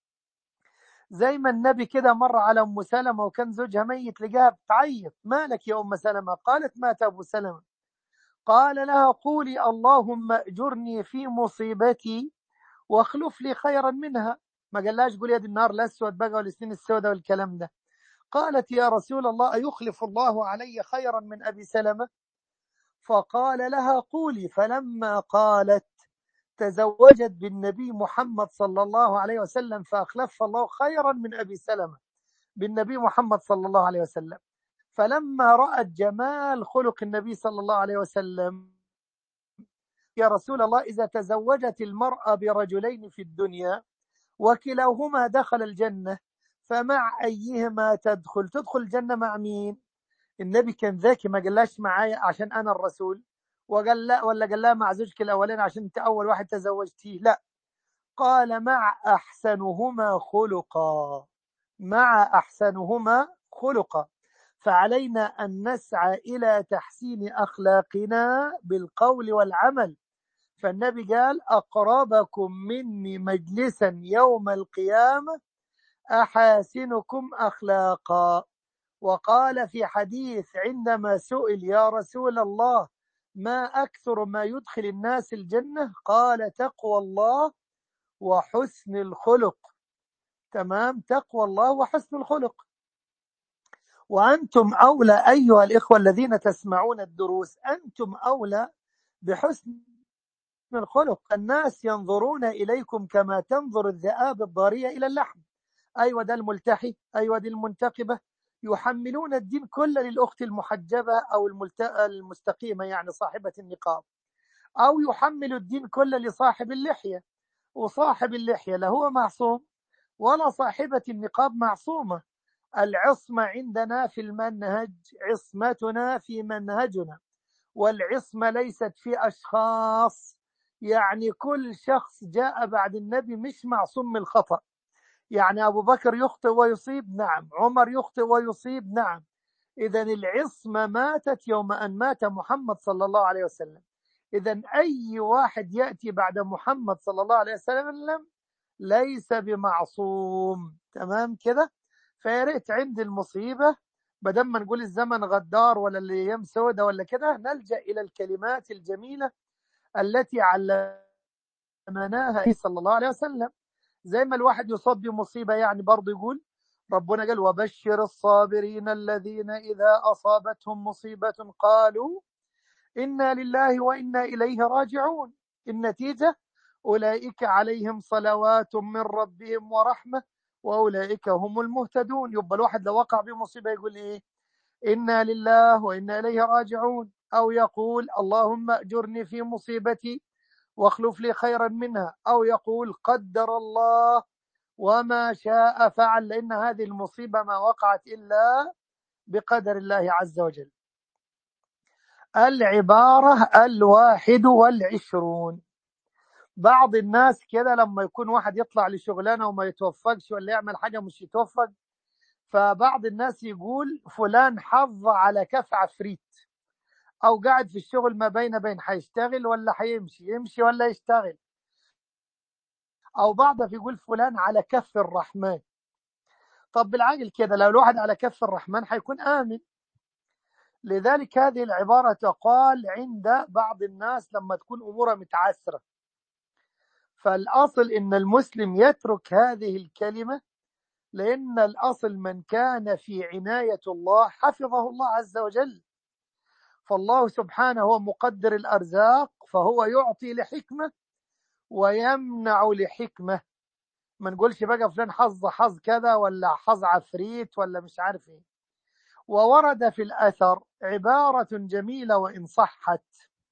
زي ما النبي كده مر على أم سلمة وكان زوجها ميت، لقاها بتعيط: مالك يا أم سلمة؟ قالت: مات أبو سلمة. قال لها: قولي اللهم أجرني في مصيبتي واخلف لي خيرا منها. ما قالهاش قولي يد النهار الأسود بقى والسنين السوداء والكلام ده. قالت: يا رسول الله أيخلف الله علي خيرا من أبي سلمة؟ فقال لها: قولي. فلما قالت تزوجت بالنبي محمد صلى الله عليه وسلم، فأخلف الله خيرا من أبي سلمة بالنبي محمد صلى الله عليه وسلم. فلما رأت جمال خلق النبي صلى الله عليه وسلم: يا رسول الله، إذا تزوجت المرأة برجلين في الدنيا وكلاهما دخل الجنة، فمع أيهما تدخل الجنة مع مين؟ النبي كان ذكي، ما قالش معايا عشان أنا الرسول، وقال لا، ولا قال لها مع زوجك الأولين عشان أنت أول واحد تزوجتيه، لا، قال مع أحسنهما خلقا، مع أحسنهما خلقا. فعلينا أن نسعى إلى تحسين أخلاقنا بالقول والعمل. فالنبي قال: أقربكم مني مجلسا يوم القيامة أحاسنكم أخلاقا. وقال في حديث عندما سئل: يا رسول الله، ما أكثر ما يدخل الناس الجنة؟ قال: تقوى الله وحسن الخلق. تمام، تقوى الله وحسن الخلق. وأنتم أولى أيها الإخوة الذين تسمعون الدروس، أنتم أولى بحسن الخلق. الناس ينظرون إليكم كما تنظر الذئاب الضارية إلى اللحم. أيوة، ده الملتحي، أيوة دي المنتقبة، يحملون الدين كله للأخت المحجبة أو المستقيمة، يعني صاحبة النقاب، أو يحمل الدين كله لصاحب اللحية، وصاحب اللحية لا هو معصوم ولا صاحبة النقاب معصومة. العصمة عندنا في المنهج، عصمتنا في منهجنا، والعصمة ليست في أشخاص. يعني كل شخص جاء بعد النبي مش معصوم من الخطأ. يعني أبو بكر يخطئ ويصيب، نعم. عمر يخطئ ويصيب، نعم. إذن العصمة ماتت يوم أن مات محمد صلى الله عليه وسلم. إذن أي واحد يأتي بعد محمد صلى الله عليه وسلم ليس بمعصوم. تمام كده؟ فياريت عند المصيبة بدل ما نقول الزمن غدار ولا الأيام سودة ولا كده، نلجأ إلى الكلمات الجميلة التي علمناها صلى الله عليه وسلم. زي ما الواحد يصاب بمصيبة يعني برضه يقول، ربنا قال: وبشر الصابرين الذين إذا أصابتهم مصيبة قالوا إنا لله وإنا إليه راجعون. النتيجة: أولئك عليهم صلوات من ربهم ورحمة وأولئك هم المهتدون. يبقى الواحد لو وقع بمصيبة يقول إيه؟ إنا لله وإنا إليه راجعون، أو يقول: اللهم أجرني في مصيبتي واخلف لي خيرا منها، أو يقول: قدر الله وما شاء فعل، لأن هذه المصيبة ما وقعت إلا بقدر الله عز وجل. العبارة 21. بعض الناس كده لما يكون واحد يطلع لشغلانة وما يتوفقش، ولا يعمل حاجة مش يتوفق، فبعض الناس يقول فلان حظ على كف عفريت، أو قاعد في الشغل ما بين هيشتغل ولا هيمشي، يمشي ولا يشتغل. أو بعضه يقول فلان على كف الرحمن. طب بالعقل كده لو الواحد على كف الرحمن هيكون آمن. لذلك هذه العبارة تقال عند بعض الناس لما تكون أمورها متعسرة. فالأصل إن المسلم يترك هذه الكلمة، لأن الأصل من كان في عناية الله حفظه الله عز وجل. فالله سبحانه هو مقدر الأرزاق، فهو يعطي لحكمة ويمنع لحكمة. ما نقولش بقى فلان حظ كذا ولا حظ عفريت ولا مش عارف ايه. وورد في الأثر عبارة جميلة وإن صحت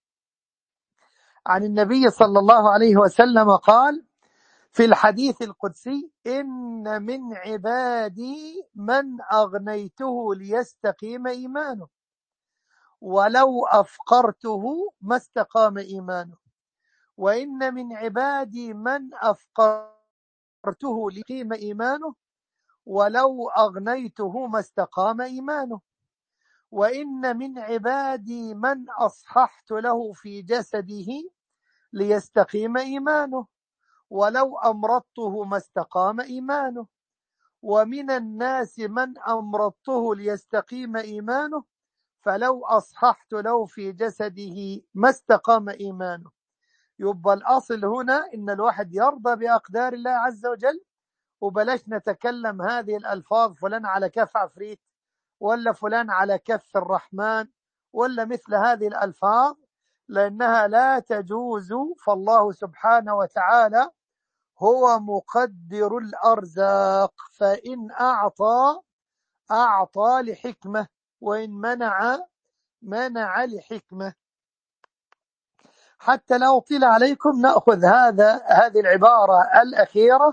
عن النبي صلى الله عليه وسلم قال في الحديث القدسي: إن من عبادي من أغنيته ليستقيم إيمانه ولو أفقرته ما استقام إيمانه، وإن من عبادي من أفقرته ليقيم إيمانه ولو أغنيته ما استقام إيمانه، وإن من عبادي من أصححت له في جسده ليستقيم إيمانه ولو أمرضته ما استقام إيمانه، ومن الناس من أمرضته ليستقيم إيمانه فلو أصححت له في جسده ما استقام إيمانه. يبقى الأصل هنا إن الواحد يرضى بأقدار الله عز وجل، وبلاش نتكلم هذه الألفاظ فلان على كف عفريت ولا فلان على كف الرحمن ولا مثل هذه الألفاظ، لأنها لا تجوز. فالله سبحانه وتعالى هو مقدر الأرزاق، فإن أعطى لحكمة، وإن منع لحكمة. حتى لا أطيل عليكم نأخذ هذه العبارة الأخيرة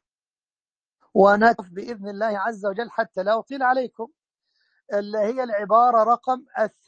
ونقف بإذن الله عز وجل حتى لا أطيل عليكم، اللي هي العبارة رقم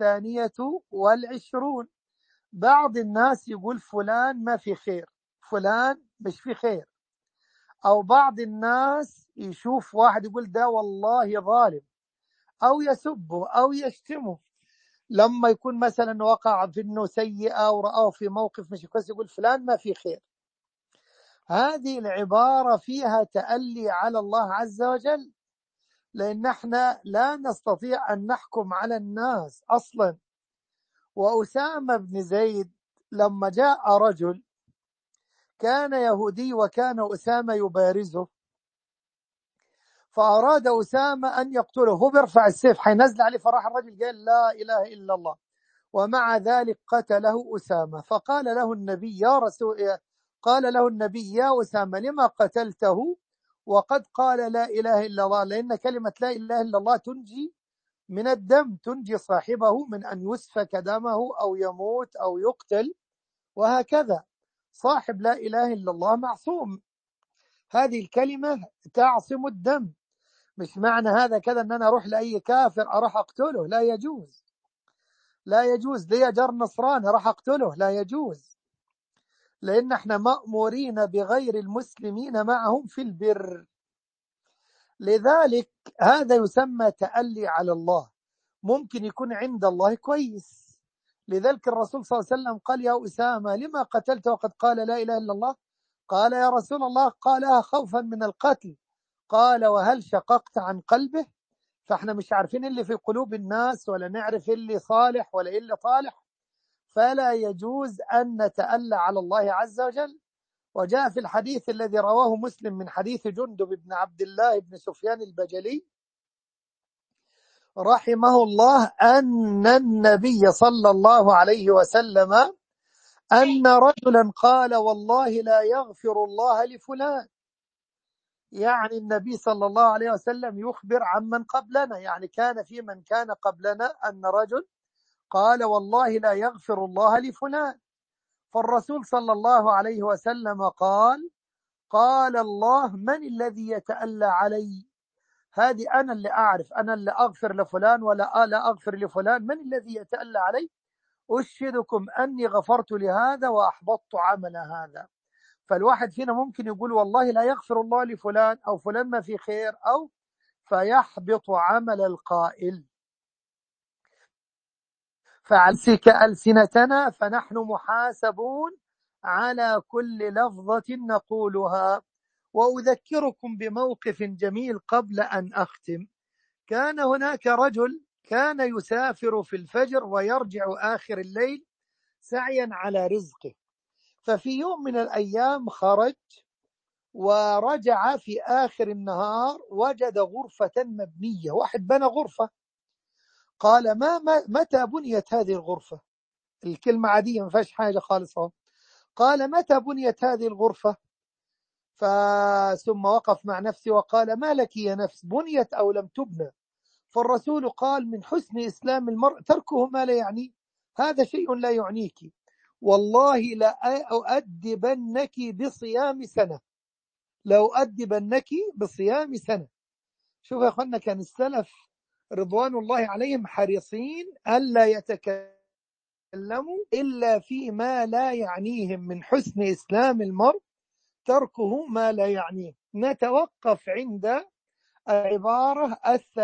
22. بعض الناس يقول فلان ما في خير، فلان مش في خير. أو بعض الناس يشوف واحد يقول ده والله ظالم، أو يسبه أو يشتمه لما يكون مثلا وقع في انه سيئة ورآه في موقف مش كويس يقول فلان ما في خير. هذه العبارة فيها تألي على الله عز وجل، لأن احنا لا نستطيع أن نحكم على الناس أصلا. وأسامة بن زيد لما جاء رجل كان يهودي وكان أسامة يبارزه، فأراد أسامة أن يقتله، هو بيرفع السيف حينزل عليه، فراح الرجل قال لا إله إلا الله، ومع ذلك قتله أسامة. فقال له النبي يا رسول، قال له النبي يا أسامة لما قتلته وقد قال لا إله إلا الله؟ لأن كلمة لا إله إلا الله تنجي من الدم، تنجي صاحبه من أن يسفك دمه أو يموت أو يقتل، وهكذا صاحب لا إله إلا الله معصوم. هذه الكلمة تعصم الدم. مش معنى هذا كذا أن أنا أروح لأي كافر أروح أقتله، لا يجوز، لا يجوز. لي جار نصراني راح أقتله، لا يجوز، لأن احنا مأمورين بغير المسلمين معهم في البر. لذلك هذا يسمى تألي على الله، ممكن يكون عند الله كويس. لذلك الرسول صلى الله عليه وسلم قال يا أسامة لما قتلت وقد قال لا إله إلا الله؟ قال يا رسول الله قالها خوفا من القتل. قال وهل شققت عن قلبه؟ فاحنا مش عارفين اللي في قلوب الناس، ولا نعرف اللي صالح ولا اللي طالح، فلا يجوز أن نتألى على الله عز وجل. وجاء في الحديث الذي رواه مسلم من حديث جندب بن عبد الله بن سفيان البجلي رحمه الله أن النبي صلى الله عليه وسلم أن رجلا قال والله لا يغفر الله لفلان. يعني النبي صلى الله عليه وسلم يخبر عمن قبلنا، يعني كان في من كان قبلنا أن رجل قال والله لا يغفر الله لفلان. فالرسول صلى الله عليه وسلم قال الله من الذي يتألى علي؟ هذه أنا اللي أعرف، أنا اللي أغفر لفلان ولا لا أغفر لفلان، من الذي يتألى علي؟ أشهدكم أني غفرت لهذا وأحبطت عمل هذا. فالواحد فينا ممكن يقول والله لا يغفر الله لفلان، أو فلان ما في خير، أو فيحبط عمل القائل. فعلسك ألسنتنا فنحن محاسبون على كل لفظة نقولها. وأذكركم بموقف جميل قبل أن أختم. كان هناك رجل كان يسافر في الفجر ويرجع آخر الليل سعيا على رزقه. ففي يوم من الأيام خرج ورجع في آخر النهار وجد غرفة مبنية، واحد بنى غرفة. قال متى بنيت هذه الغرفة؟ الكلمة عادية ما فيهاش حاجة خالص. قال متى بنيت هذه الغرفة؟ ثم وقف مع نفسه وقال ما لك يا نفس، بنيت أو لم تبنى؟ فالرسول قال من حسن إسلام المرء تركه ما لا يعني، هذا شيء لا يعنيك، والله لأؤدبنك بصيام سنة، لأؤدبنك بصيام سنة. شوف يا أخوانا، كان السلف رضوان الله عليهم حريصين ألا يتكلموا إلا فيما لا يعنيهم، من حسن إسلام المرء تركه ما لا يعنيه. نتوقف عند العبارة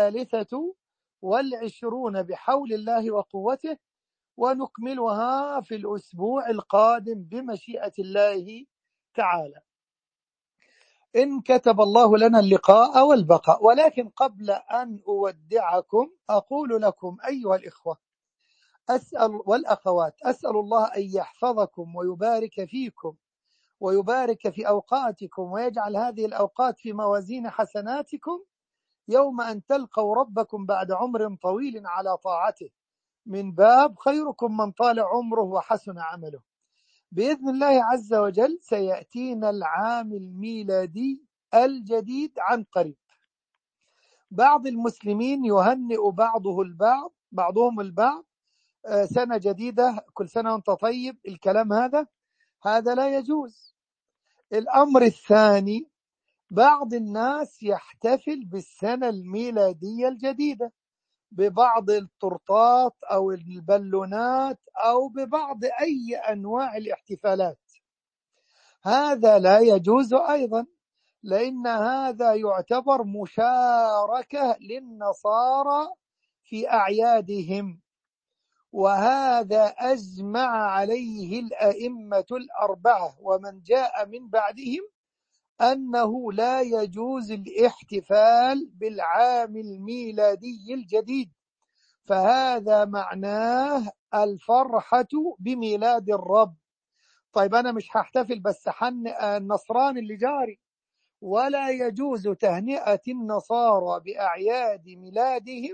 23 بحول الله وقوته، ونكملها في الأسبوع القادم بمشيئة الله تعالى إن كتب الله لنا اللقاء والبقاء. ولكن قبل أن أودعكم أقول لكم أيها الإخوة والأخوات، أسأل الله أن يحفظكم ويبارك فيكم ويبارك في أوقاتكم، ويجعل هذه الأوقات في موازين حسناتكم يوم أن تلقوا ربكم بعد عمر طويل على طاعته، من باب خيركم من طال عمره وحسن عمله. بإذن الله عز وجل سيأتينا العام الميلادي الجديد عن قريب، بعض المسلمين يهنئ بعضهم البعض سنة جديدة، كل سنة وانت طيب، الكلام هذا لا يجوز. الأمر الثاني، بعض الناس يحتفل بالسنة الميلادية الجديدة ببعض التورتات أو البالونات أو ببعض أي أنواع الاحتفالات، هذا لا يجوز أيضا، لأن هذا يعتبر مشاركة للنصارى في أعيادهم، وهذا أجمع عليه الأئمة الأربعة ومن جاء من بعدهم أنه لا يجوز الاحتفال بالعام الميلادي الجديد، فهذا معناه الفرحة بميلاد الرب. طيب أنا مش هحتفل بس النصراني اللي جاري، ولا يجوز تهنئة النصارى بأعياد ميلادهم،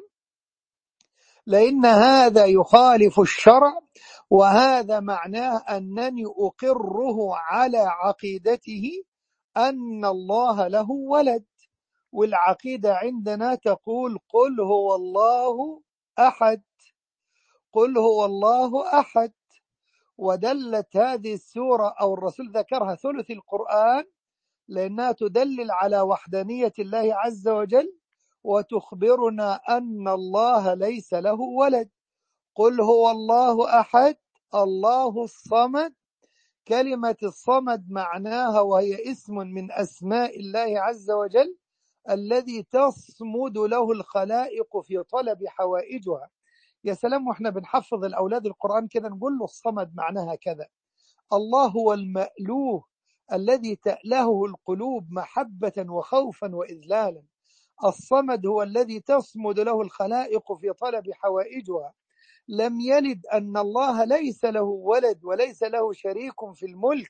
لأن هذا يخالف الشرع، وهذا معناه أنني أقره على عقيدته أن الله له ولد، والعقيدة عندنا تقول قل هو الله أحد، قل هو الله أحد. ودلت هذه السورة أو الرسول ذكرها ثلث القرآن لأنها تدلل على وحدانية الله عز وجل وتخبرنا أن الله ليس له ولد. قل هو الله أحد الله الصمد، كلمة الصمد معناها وهي اسم من أسماء الله عز وجل الذي تصمد له الخلائق في طلب حوائجها. يا سلام، واحنا بنحفظ الأولاد القرآن كده نقول له الصمد معناها كذا. الله هو المألوه الذي تألهه القلوب محبة وخوفا وإذلالا. الصمد هو الذي تصمد له الخلائق في طلب حوائجها. لم يلد، أن الله ليس له ولد وليس له شريك في الملك.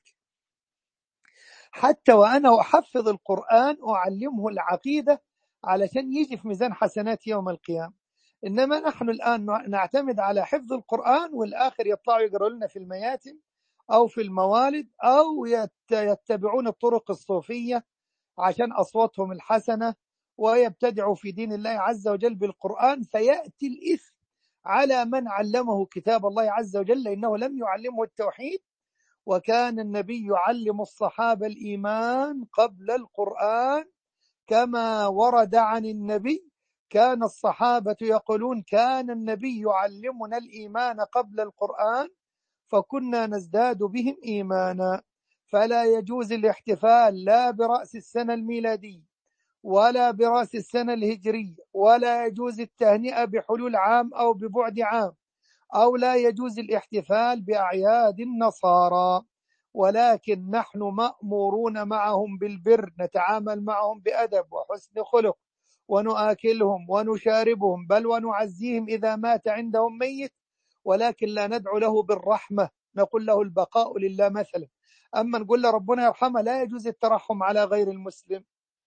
حتى وأنا أحفظ القرآن أعلمه العقيدة علشان يجي في ميزان حسنات يوم القيامة. إنما نحن الآن نعتمد على حفظ القرآن، والآخر يطلعوا يقرأوا لنا في المياتم أو في الموالد أو يتبعون الطرق الصوفية عشان أصواتهم الحسنة ويبتدعوا في دين الله عز وجل بالقرآن، فيأتي الإثم على من علمه كتاب الله عز وجل، لأنه لم يعلمه التوحيد. وكان النبي يعلم الصحابة الإيمان قبل القرآن، كما ورد عن النبي كان الصحابة يقولون كان النبي يعلمنا الإيمان قبل القرآن فكنا نزداد بهم إيمانا. فلا يجوز الاحتفال لا برأس السنة الميلادية ولا برأس السنة الهجرية، ولا يجوز التهنئة بحلول عام أو ببعد عام، أو لا يجوز الاحتفال بأعياد النصارى. ولكن نحن مأمورون معهم بالبر، نتعامل معهم بأدب وحسن خلق، ونؤكلهم ونشاربهم، بل ونعزيهم إذا مات عندهم ميت، ولكن لا ندعو له بالرحمة، نقول له البقاء لله مثلا. أما نقول له ربنا يرحمه، لا يجوز الترحم على غير المسلم.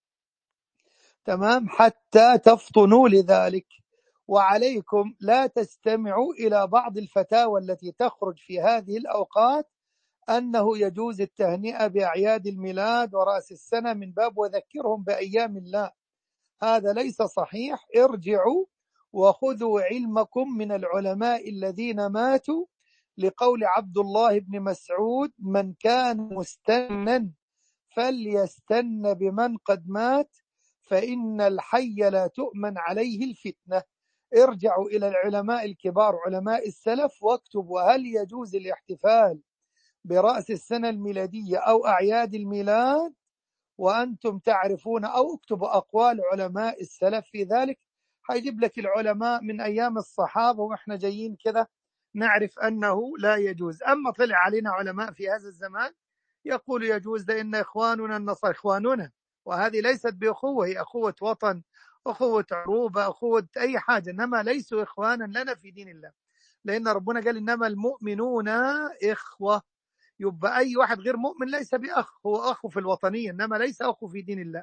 تمام، حتى تفطنوا لذلك. وعليكم لا تستمعوا إلى بعض الفتاوى التي تخرج في هذه الأوقات أنه يجوز التهنئة بأعياد الميلاد ورأس السنة من باب وذكرهم بأيام الله. هذا ليس صحيح. ارجعوا وخذوا علمكم من العلماء الذين ماتوا، لقول عبد الله بن مسعود من كان مستنا فليستن بمن قد مات فإن الحي لا تؤمن عليه الفتنة. ارجعوا إلى العلماء الكبار علماء السلف واكتبوا هل يجوز الاحتفال برأس السنة الميلادية أو أعياد الميلاد وأنتم تعرفون، أو اكتبوا أقوال علماء السلف في ذلك. هيجيب لك العلماء من أيام الصحابة وإحنا جايين كذا نعرف أنه لا يجوز. أما طلع علينا علماء في هذا الزمان يقول يجوز، لأن إخواننا النصارى إخواننا، وهذه ليست بأخوة، هي أخوة وطن، أخوة عروبة، أخوة أي حاجة، إنما ليسوا إخوانا لنا في دين الله، لأن ربنا قال إنما المؤمنون إخوة. يبقى أي واحد غير مؤمن ليس بأخ، هو أخو في الوطنية إنما ليس أخو في دين الله.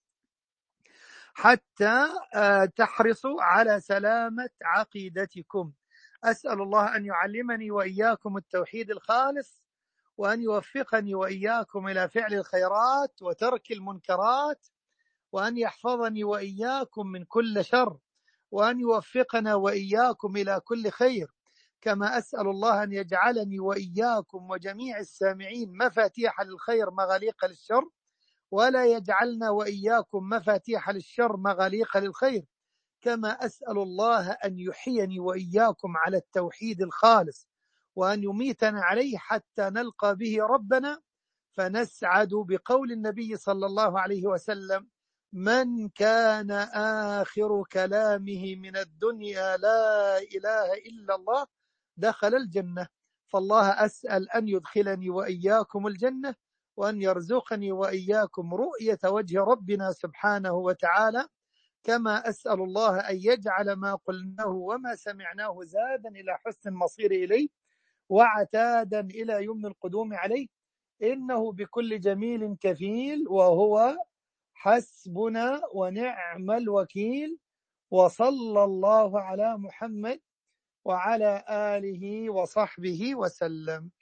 حتى تحرصوا على سلامة عقيدتكم. أسأل الله أن يعلمني وإياكم التوحيد الخالص، وأن يوفقني وإياكم إلى فعل الخيرات وترك المنكرات، وأن يحفظني وإياكم من كل شر، وأن يوفقنا وإياكم إلى كل خير. كما أسأل الله أن يجعلني وإياكم وجميع السامعين مفاتيح للخير مغاليق للشر، ولا يجعلنا وإياكم مفاتيح للشر مغاليق للخير. كما أسأل الله أن يحييني وإياكم على التوحيد الخالص، وأن يميتنا عليه حتى نلقى به ربنا، فنسعد بقول النبي صلى الله عليه وسلم: من كان آخر كلامه من الدنيا لا إله إلا الله دخل الجنة. فالله أسأل أن يدخلني وإياكم الجنة، وأن يرزقني وإياكم رؤية وجه ربنا سبحانه وتعالى. كما أسأل الله أن يجعل ما قلناه وما سمعناه زادا إلى حسن المصير إليه، وعتادا إلى يمن القدوم عليه، إنه بكل جميل كفيل، وهو حسبنا ونعم الوكيل. وصلى الله على محمد وعلى آله وصحبه وسلم.